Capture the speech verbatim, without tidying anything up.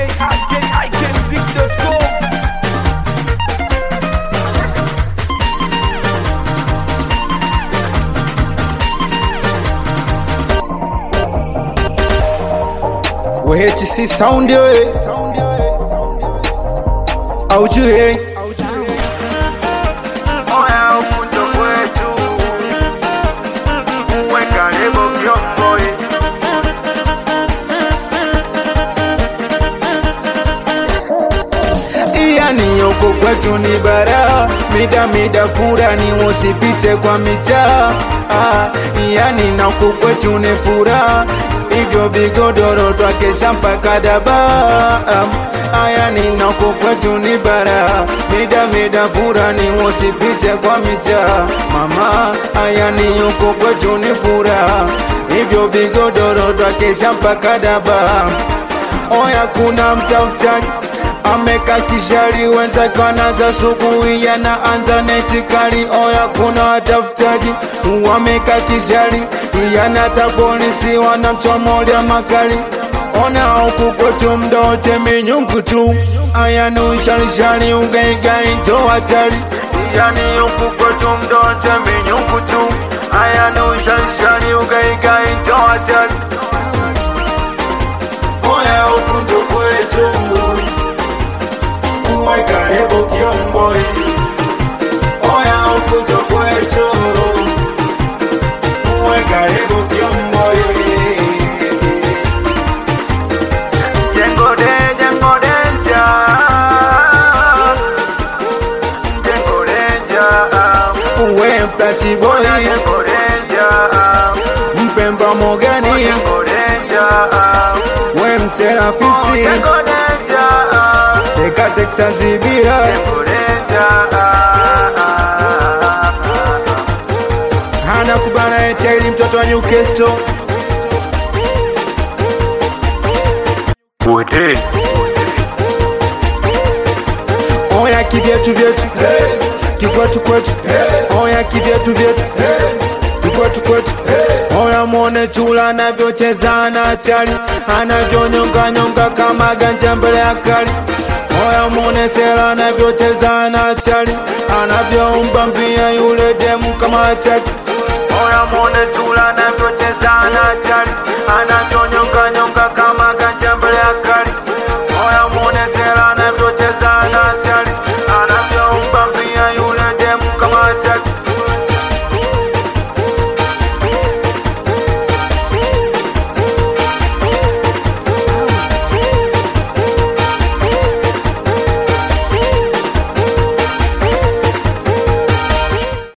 I K I K music dot com. We H C sound we aujue Oya ukunjo kwetu Uweka lebo vyombo yani yoko kwetu ni bara mida mida kura ni usipite kwa mitaa ah, yani na huko kwetu ni furaha hivyo vigodoro twakesha mpaka daba aya ni na huko kwetu ni bara mida mida kura ni usipite kwa mitaa mama aya ni huko kwetu ni furaha hivyo vigodoro twakesha mpaka daba oya kuna mtafutaji ameka kishari wenza kana za subuhi yanaanza netikali oya kuna watafutaji wameka kishari yana tapolisi wanamchomolia makali ona huku kwetu mdote minyungu tu aya nusharishari ugaigai to hatari yani huku kwetu mdote minyungu tu aya nusharishari ugaigai to hatari oya huku ndo kwetu Uwe karibu kiomboi Oya ukuto kwetu Uwe karibu kiomboi Jengo de, jengo denja Jengo denja Uwe mplati boy Jengo denja Mpemba mogani Jengo denja We mserafisi Jengo denja Teka teksa zibira Jengo denja Hana kubana etaili mtoto wa Newcastle Wede Oya kivyetu vyetu hey. Kikwetu kwetu hey. Oya kivyetu vyetu hey. Kikwetu kwetu hey. Oya mwone chula anavyocheza na hatari anavyonyonga nyonga kama ganja mbele ya kali Oya mwone sela anavyocheza na hatari anavyoumba mbia yule demu kama hatari Oya mwone chula anavyocheza na hatari